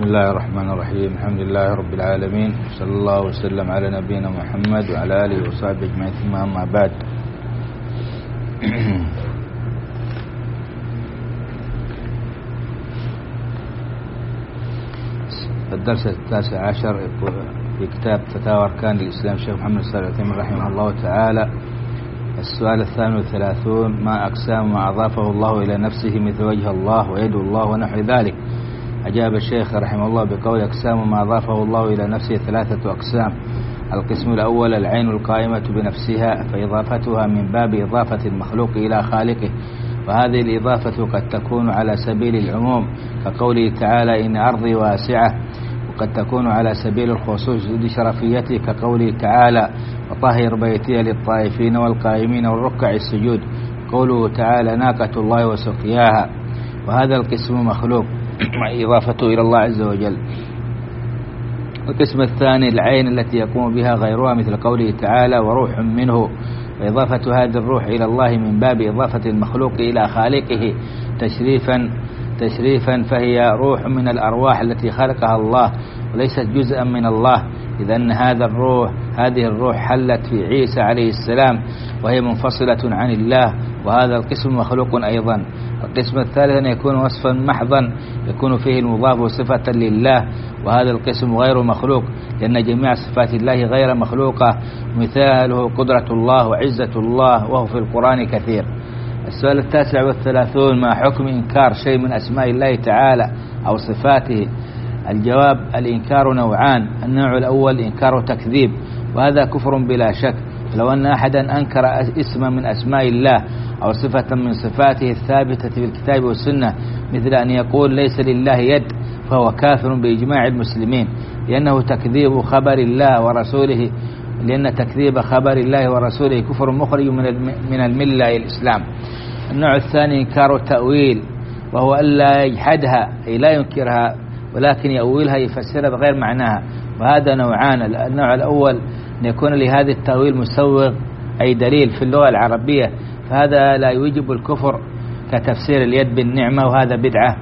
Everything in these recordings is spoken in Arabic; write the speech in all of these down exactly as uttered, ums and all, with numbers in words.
الله الرحمن الرحيم. الحمد لله رب العالمين، صلى الله وسلم على نبينا محمد وعلى آله وصحبه أجمعين، ثم أما بعد. الدرس التاسع عشر في كتاب فتاوى أركان الإسلام الشيخ محمد صالح العثيمين رحمه الله تعالى. السؤال الثامن والثلاثون: ما أقسام ما أضافه الله إلى نفسه مثل وجه الله ويد الله ونحو ذلك؟ أجاب الشيخ رحمه الله بقول: أقسام ما أضافه الله إلى نفسه ثلاثة أقسام. القسم الأول العين القائمة بنفسها، فإضافتها من باب إضافة المخلوق إلى خالقه، وهذه الإضافة قد تكون على سبيل العموم كقوله تعالى: إن أرضي واسعة، وقد تكون على سبيل الخصوص لشرفيته كقوله تعالى: وطهر بيتي للطائفين والقائمين والركع السجود، قوله تعالى: ناقة الله وسقياها. وهذا القسم مخلوق مع إضافته إلى الله عز وجل. القسم الثاني العين التي يقوم بها غيرها مثل قوله تعالى: وروح منه، وإضافة هذه الروح إلى الله من باب إضافة المخلوق إلى خالقه تشريفا تشريفا فهي روح من الأرواح التي خلقها الله وليست جزءا من الله، إذ أن هذا الروح هذه الروح حلت في عيسى عليه السلام وهي منفصلة عن الله، وهذا القسم مخلوق أيضا. القسم الثالث أن يكون وصفا محضا يكون فيه المضاف صفة لله، وهذا القسم غير مخلوق، لأن جميع صفات الله غير مخلوقة، مثاله قدرة الله وعزة الله، وهو في القرآن كثير. السؤال التاسع والثلاثون: ما حكم إنكار شيء من أسماء الله تعالى أو صفاته؟ الجواب: الإنكار نوعان. النوع الأول إنكار تكذيب، وهذا كفر بلا شك. لو أن أحدا أنكر اسما من أسماء الله أو صفة من صفاته الثابتة في الكتاب والسنة، مثل أن يقول ليس لله يد، فهو كافر بإجماع المسلمين، لأنه تكذيب خبر الله ورسوله لأن تكذيب خبر الله ورسوله كفر مخرج من الملة إلى الإسلام. النوع الثاني إنكار التأويل، وهو ألا يجحدها أي لا ينكرها، ولكن يأويلها يفسرها بغير معناها، وهذا نوعان. النوع الأول أن يكون لهذا التأويل مسوغ أي دليل في اللغة العربية، فهذا لا يوجب الكفر كتفسير اليد بالنعمة، وهذا بدعة،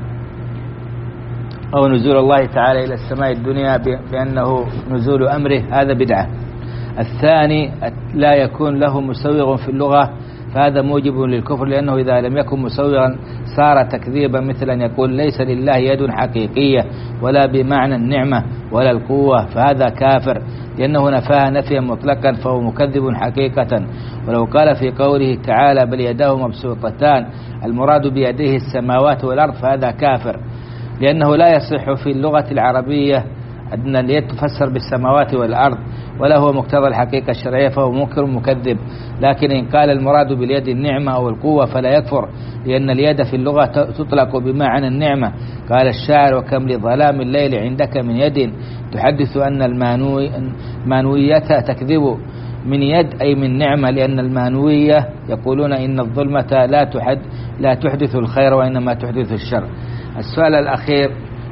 أو نزول الله تعالى إلى السماء الدنيا بأنه نزول أمره، هذا بدعة. الثاني لا يكون له مسوغ في اللغة، فهذا موجب للكفر، لأنه إذا لم يكن مسوغا صار تكذيبا، مثل أن يقول ليس لله يد حقيقية ولا بمعنى النعمة ولا القوة، فهذا كافر، لأنه نفاها نفيا مطلقا، فهو مكذب حقيقة. ولو قال في قوله تعالى: بل يداه مبسوطتان، المراد بيديه السماوات والأرض، فهذا كافر، لأنه لا يصح في اللغة العربية أن اليد تفسر بالسماوات والأرض، ولا هو مقتضى الحقيقة الشرعية، فهو منكر مكذب. لكن إن قال المراد باليد النعمة أو القوة فلا يكفر، لأن اليد في اللغة تطلق بمعنى النعمة. قال الشاعر: وكم لظلام الليل عندك من يد، تحدث أن المانوية تكذب من يد أي من نعمة، لأن المانوية يقولون إن الظلمة لا تحد لا تحدث الخير وإنما تحدث الشر. السؤال الأخير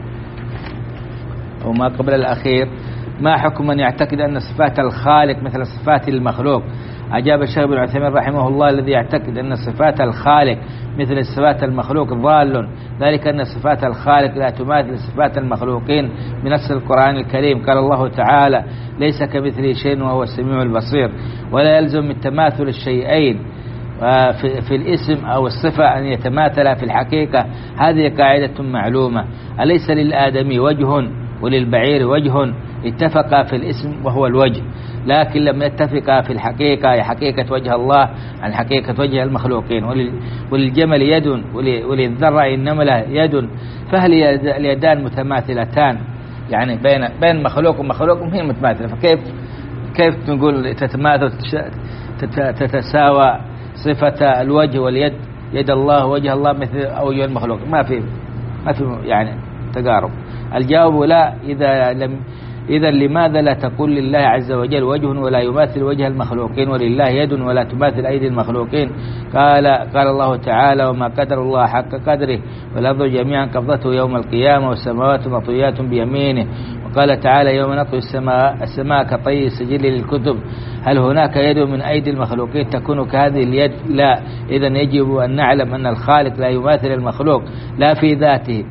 وما قبل الأخير: ما حكم من يعتقد أن صفات الخالق مثل صفات المخلوق؟ أجاب الشيخ ابن عثيمين رحمه الله: الذي يعتقد أن صفات الخالق مثل صفات المخلوق ضال، ذلك أن صفات الخالق لا تماثل صفات المخلوقين بنفس القرآن الكريم. قال الله تعالى: ليس كمثله شيء وهو السميع البصير. ولا يلزم من تماثل الشيئين في الاسم أو الصفة أن يتماثلا في الحقيقة، هذه قاعدة معلومة. أليس للآدمي وجه وللبعير وجه؟ اتفقا في الاسم وهو الوجه، لكن لم يتفقا في الحقيقة، حقيقة وجه الله عن حقيقة وجه المخلوقين. وللجمل يد وللذرة النملة يد، فهل اليدان متماثلتان؟ يعني بين بين مخلوق ومخلوق هي متماثلة، فكيف كيف نقول تتماثل تتساوى صفة الوجه واليد، يد الله وجه الله مثل وجه المخلوق؟ ما في ما في يعني تقارب. الجواب: لا. إذا لم إذا لماذا لا تقول لله عز وجل وجه ولا يماثل وجه المخلوقين، ولله يد ولا تماثل أيدي المخلوقين؟ قال قال الله تعالى: وما قدر الله حق قدره، والأرض جميعا قبضته يوم القيامة، والسماوات مطويات بيمينه. وقال تعالى: يوم نطوي السماء السماء كطي السجل للكتب. هل هناك يد من أيدي المخلوقين تكون كهذه اليد؟ لا. إذن يجب أن نعلم أن الخالق لا يماثل المخلوق لا في ذاته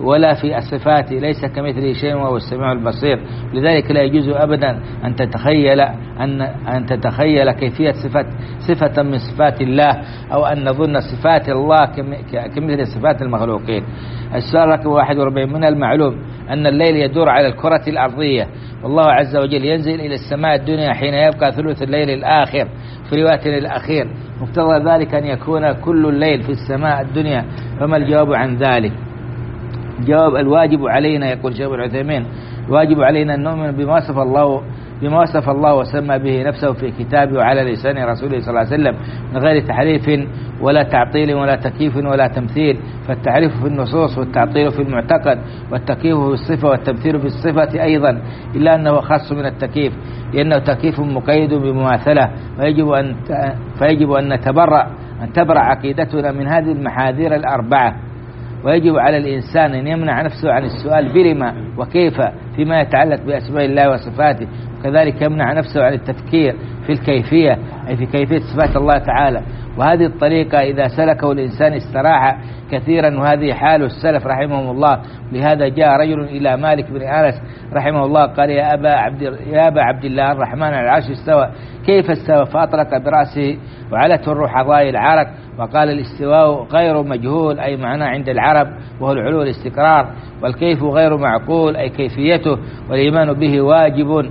ولا في الصفات، ليس كمثله شيء وهو السميع البصير. لذلك لا يجوز أبدا أن تتخيل أن أن تتخيل كيفية صفة صفة من صفات الله، أو أن نظن صفات الله كمثل صفات المخلوقين. السؤال رقم واحد وأربعين: من المعلوم أن الليل يدور على الكرة الأرضية، والله عز وجل ينزل إلى السماء الدنيا حين يبقى ثلث الليل الآخر في رواية الأخير، مقتضى ذلك أن يكون كل الليل في السماء الدنيا، فما الجواب عن ذلك؟ جواب: الواجب علينا، يقول شيخ العثيمين، الواجب علينا أن نؤمن بما وصف الله بما وصف الله وسمى به نفسه في كتابه وعلى لسان رسوله صلى الله عليه وسلم، من غير تحريف ولا تعطيل ولا تكييف ولا تمثيل. فالتعريف في النصوص والتعطيل في المعتقد، والتكييف في الصفة والتمثيل في الصفة أيضا، إلا أنه خاص من التكييف، لأنه تكييف مقيد بمماثلة، فيجب أن فيجب أن نتبرأ أن تبرأ عقيدتنا من هذه المحاذير الأربعة. ويجب على الإنسان أن يمنع نفسه عن السؤال بلما وكيف فيما يتعلق بأسماء الله وصفاته، وكذلك يمنع نفسه عن التفكير في الكيفية، أي في كيفية صفات الله تعالى. وهذه الطريقة إذا سلكه الإنسان استراح كثيرا، وهذه حال السلف رحمهم الله. لهذا جاء رجل إلى مالك بن أنس رحمه الله قال: يا أبا عبد يا أبا عبد الله، الرحمن على العرش استوى، كيف استوى؟ فأطلق برأسه وعلت الروح ضاي العرق، وقال: الاستواء غير مجهول، أي معناه عند العرب، وهو العلو الاستقرار، والكيف غير معقول، أي كيفيته، والإيمان به واجب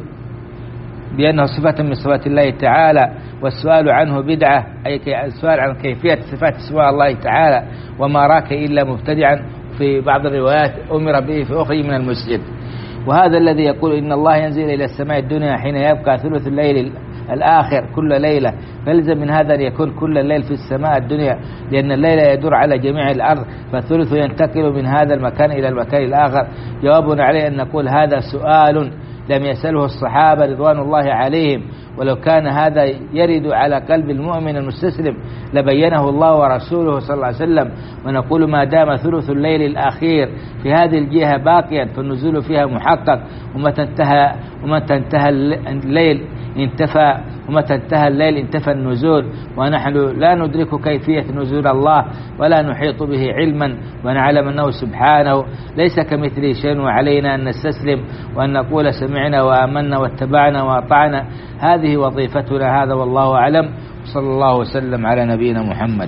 بأنه صفة من صفات الله تعالى، والسؤال عنه بدعة، أي السؤال عن كيفية صفات اسماء الله تعالى. وما راك إلا مبتدعا، في بعض الروايات أمر به في أخرى من المسجد. وهذا الذي يقول إن الله ينزل إلى السماء الدنيا حين يبقى ثلث الليل الآخر كل ليلة، فلزم من هذا أن يكون كل الليل في السماء الدنيا، لأن الليل يدور على جميع الأرض، فالثلث ينتقل من هذا المكان إلى المكان الآخر. جوابنا عليه أن نقول هذا سؤال لم يسأله الصحابة رضوان الله عليهم، ولو كان هذا يرد على قلب المؤمن المستسلم لبينه الله ورسوله صلى الله عليه وسلم. ونقول ما دام ثلث الليل الأخير في هذه الجهة باقيا، فالنزول فيها محقق، ومتى انتهى ومتى انتهى الليل انتفى ومتى انتهى الليل انتفى النزول. ونحن لا ندرك كيفية نزول الله ولا نحيط به علما، ونعلم أنه سبحانه ليس كمثله شيء، وعلينا أن نستسلم وأن نقول سمعنا وآمنا واتبعنا وأطعنا. هذه وظيفتنا. هذا والله أعلم، صلى الله وسلم على نبينا محمد.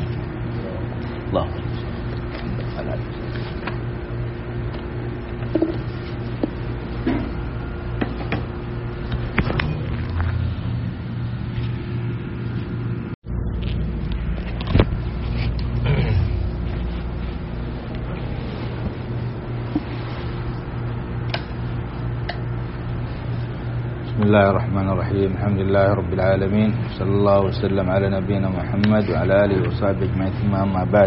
الله بسم الله الرحمن الرحيم. الحمد لله رب العالمين، صلى الله وسلم على نبينا محمد وعلى آله وصحبه أجمعين، ثم أما بعد.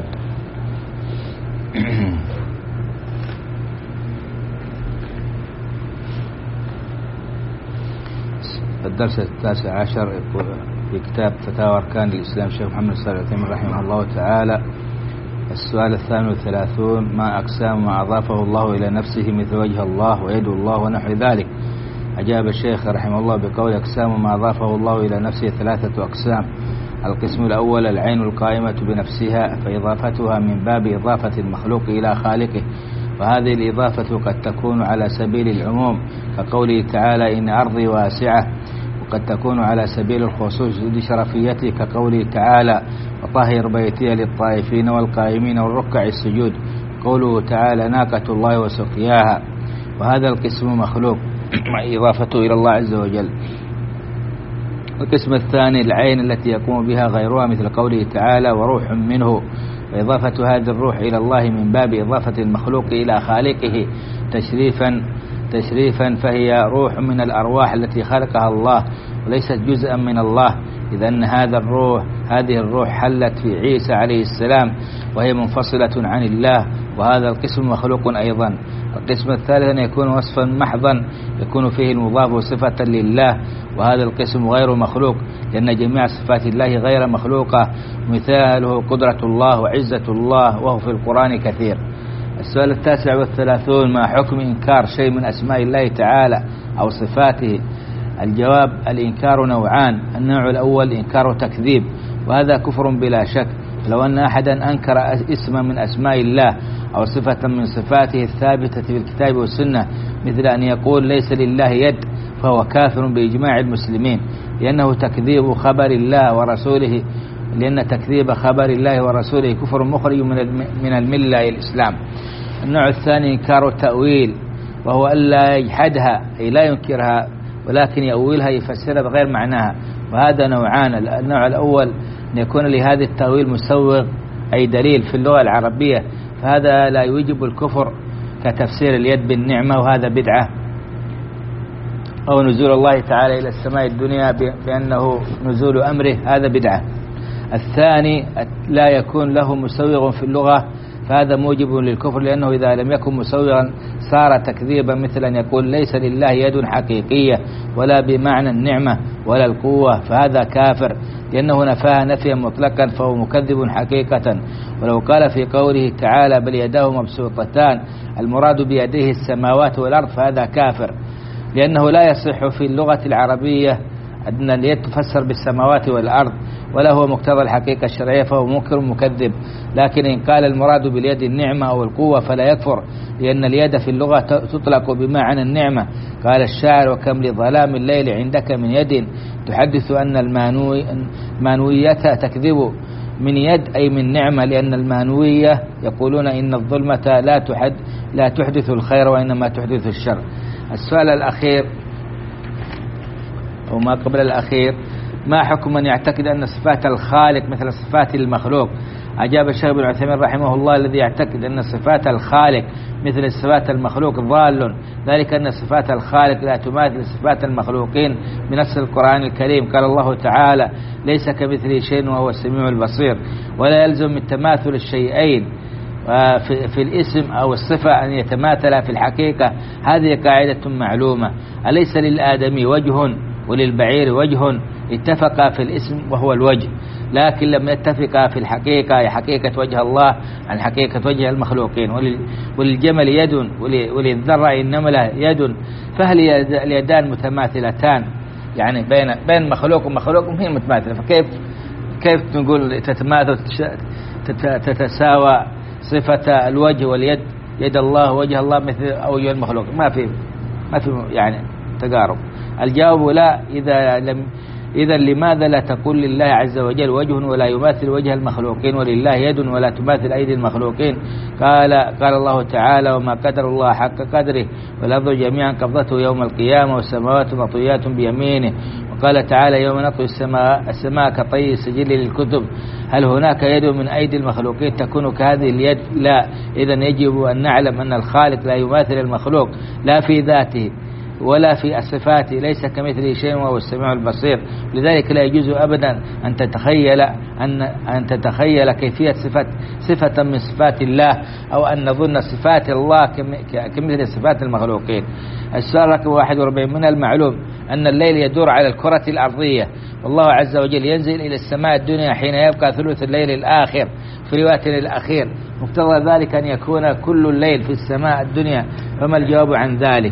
الدرس التاسع عشر في كتاب فتاوى أركان الإسلام الشيخ محمد صالح العثيمين رحمه الله تعالى. السؤال الثامن والثلاثون: ما أقسام ما أضافه الله إلى نفسه مثل وجه الله ويد الله ونحو ذلك؟ أجاب الشيخ رحمه الله بقول: أقسام ما أضافه الله إلى نفسه ثلاثة أقسام. القسم الأول العين القائمة بنفسها، فإضافتها من باب إضافة المخلوق إلى خالقه، وهذه الإضافة قد تكون على سبيل العموم كقوله تعالى: إن أرضي واسعة، وقد تكون على سبيل الخصوص لشرفيته كقوله تعالى: وطهر بيتي للطائفين والقائمين والركع السجود، قوله تعالى: ناقة الله وسقياها. وهذا القسم مخلوق مع إضافته إلى الله عز وجل. القسم الثاني العين التي يقوم بها غيرها، مثل قوله تعالى: وروح منه، وإضافة هذه الروح إلى الله من باب إضافة المخلوق إلى خالقه تشريفا تشريفا فهي روح من الأرواح التي خلقها الله وليست جزءا من الله، إذ أن هذا الروح هذه الروح حلت في عيسى عليه السلام وهي منفصلة عن الله، وهذا القسم مخلوق أيضا. القسم الثالث أن يكون وصفا محضا يكون فيه المضاف صفة لله، وهذا القسم غير مخلوق، لأن جميع صفات الله غير مخلوقة، مثاله قدرة الله وعزة الله، وهو في القرآن كثير. السؤال التاسع والثلاثون: ما حكم إنكار شيء من أسماء الله تعالى أو صفاته؟ الجواب: الإنكار نوعان. النوع الأول إنكار تكذيب، وهذا كفر بلا شك، لو أن أحدا أنكر اسما من أسماء الله أو صفة من صفاته الثابتة في الكتاب والسنة مثل أن يقول ليس لله يد فهو كافر بإجماع المسلمين، لأنه تكذيب خبر الله ورسوله لأن تكذيب خبر الله ورسوله كفر مخرج من الملة إلى الإسلام. النوع الثاني إنكار التأويل، وهو ألا يجحدها أي لا ينكرها ولكن يؤولها يفسرها بغير معناها، وهذا نوعان. النوع الأول أن يكون لهذا التأويل مسوغ أي دليل في اللغة العربية، فهذا لا يوجب الكفر كتفسير اليد بالنعمة وهذا بدعة، أو نزول الله تعالى إلى السماء الدنيا بأنه نزول أمره هذا بدعة. الثاني لا يكون له مسوغ في اللغة فهذا موجب للكفر، لأنه إذا لم يكن مسوغا صار تكذيبا، مثل أن يقول ليس لله يد حقيقية ولا بمعنى النعمة ولا القوة فهذا كافر، لأنه نفاها نفيا مطلقا فهو مكذب حقيقة. ولو قال في قوله تعالى بل يداه مبسوطتان المراد بيديه السماوات والأرض فهذا كافر، لأنه لا يصح في اللغة العربية أن اليد تفسر بالسماوات والأرض ولا هو مقتضى الحقيقة الشرعية فهو منكر مكذب. لكن إن قال المراد باليد النعمة أو القوة فلا يكفر، لأن اليد في اللغة تطلق بمعنى النعمة. قال الشاعر وكم لظلام الليل عندك من يد تحدث أن المانوية تكذب من يد أي من نعمة، لأن المانوية يقولون إن الظلمة لا تحد لا تحدث الخير وإنما تحدث الشر. السؤال الأخير أو ما قبل الأخير، ما حكم من يعتقد أن صفات الخالق مثل صفات المخلوق؟ أجاب الشيخ ابن عثيمين رحمه الله الذي يعتقد أن صفات الخالق مثل صفات المخلوق ضال، ذلك أن صفات الخالق لا تماثل صفات المخلوقين بنص القرآن الكريم. قال الله تعالى ليس كمثله شيء وهو السميع البصير، ولا يلزم من تماثل الشيئين في الاسم أو الصفة أن يتماثلا في الحقيقة، هذه قاعدة معلومة. أليس للآدمي وجه وللبعير وجه؟ اتفقا في الاسم وهو الوجه، لكن لم يتفقا في الحقيقة حقيقة وجه الله عن حقيقة وجه المخلوقين. وللجمل يد وللذرة النملة يد، فهل اليدان متماثلتان؟ يعني بين بين مخلوق ومخلوق هي متماثلة، فكيف كيف نقول تتماثل تتساوى صفة الوجه واليد، يد الله وجه الله مثل أوجه المخلوق؟ ما في ما في يعني تقارب. الجواب لا. إذا لم إذا لماذا لا تقول لله عز وجل وجه ولا يماثل وجه المخلوقين، ولله يد ولا تماثل أيدي المخلوقين؟ قال قال الله تعالى وما قدر الله حق قدره والأرض جميعا قبضته يوم القيامة والسماوات مطويات بيمينه. وقال تعالى يوم نطوي السماء السماء كطي السجل للكتب. هل هناك يد من أيدي المخلوقين تكون كهذه اليد؟ لا. إذا يجب أن نعلم أن الخالق لا يماثل المخلوق لا في ذاته ولا في الصفات، ليس كمثله شيء وهو السميع البصير. لذلك لا يجوز أبدا أن تتخيل أن أن تتخيل كيفية صفة صفة من صفات الله أو أن نظن صفات الله كمثل صفات المخلوقين. السؤال رقم واحد وأربعين، من المعلوم أن الليل يدور على الكرة الأرضية، والله عز وجل ينزل إلى السماء الدنيا حين يبقى ثلث الليل الآخر في رواية الأخير، مقتضى ذلك أن يكون كل الليل في السماء الدنيا، فما الجواب عن ذلك؟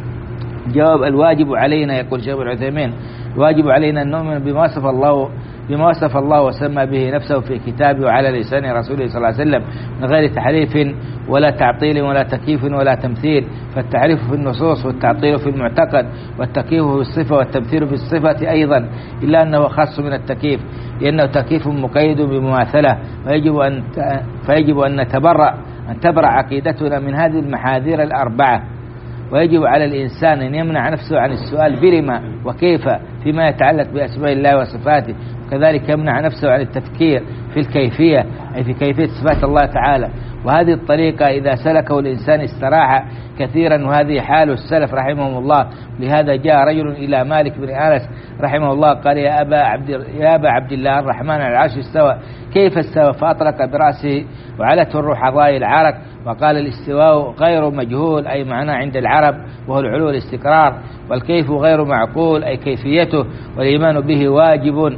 جواب الواجب علينا، يقول شيخ ابن عثيمين، الواجب علينا أن نؤمن بما وصف الله بما وصف الله وسمى به نفسه في كتابه وعلى لسان رسوله صلى الله عليه وسلم من غير تحريف ولا تعطيل ولا تكييف ولا تمثيل. فالتعريف في النصوص والتعطيل في المعتقد والتكييف في الصفة والتمثيل في الصفة أيضا، إلا أنه خاص من التكييف لأنه تكييف مقيد بمماثلة، فيجب أن فيجب أن نتبرأ أن تبرأ عقيدتنا من هذه المحاذير الأربعة. ويجب على الإنسان أن يمنع نفسه عن السؤال بلما وكيف فيما يتعلق بأسماء الله وصفاته، وكذلك يمنع نفسه عن التفكير في الكيفية أي في كيفية صفات الله تعالى. وهذه الطريقة إذا سلكه الإنسان استراح كثيرا، وهذه حال السلف رحمهم الله. لهذا جاء رجل إلى مالك بن أنس رحمه الله قال يا أبا عبد يا أبا عبد الله الرحمن على العرش استوى، كيف استوى؟ فأطلق برأسه وعلته الروح ضاي العرق وقال الاستواء غير مجهول أي معناه عند العرب وهو العلو الاستقرار، والكيف غير معقول أي كيفيته، والإيمان به واجب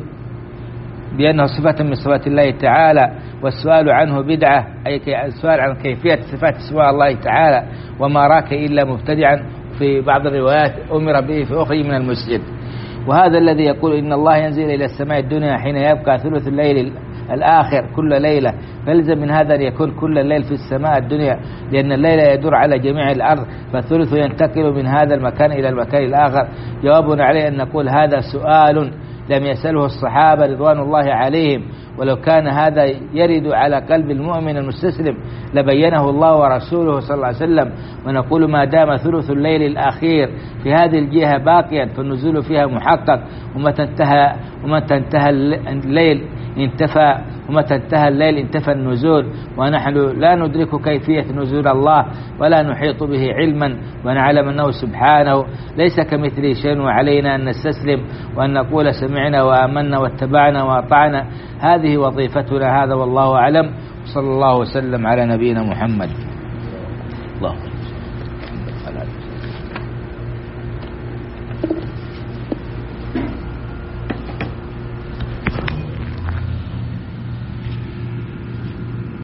بأنه صفة من صفات الله تعالى، والسؤال عنه بدعة أي السؤال عن كيفية صفات اسماء الله تعالى. وما راك إلا مبتدعا في بعض الروايات أمر به في أخرى من المسجد. وهذا الذي يقول إن الله ينزل إلى السماء الدنيا حين يبقى ثلث الليل الآخر كل ليلة، فلزم من هذا أن يكون كل الليل في السماء الدنيا، لأن الليل يدور على جميع الأرض، فالثلث ينتقل من هذا المكان إلى المكان الآخر. جوابنا عليه أن نقول هذا سؤال لم يسأله الصحابة رضوان الله عليهم، ولو كان هذا يرد على قلب المؤمن المستسلم لبينه الله ورسوله صلى الله عليه وسلم. ونقول ما دام ثلث الليل الأخير في هذه الجهة باقيا فالنزول فيها محقق، ومتى انتهى ومتى انتهى الليل انتفى ومتى انتهى الليل انتفى النزول، ونحن لا ندرك كيفية نزول الله ولا نحيط به علما، ونعلم أنه سبحانه ليس كمثله شيء، وعلينا أن نستسلم وأن نقول سمعنا وآمنا واتبعنا وأطعنا، هذه وظيفتنا. هذا والله أعلم، صلى الله وسلم على نبينا محمد. الله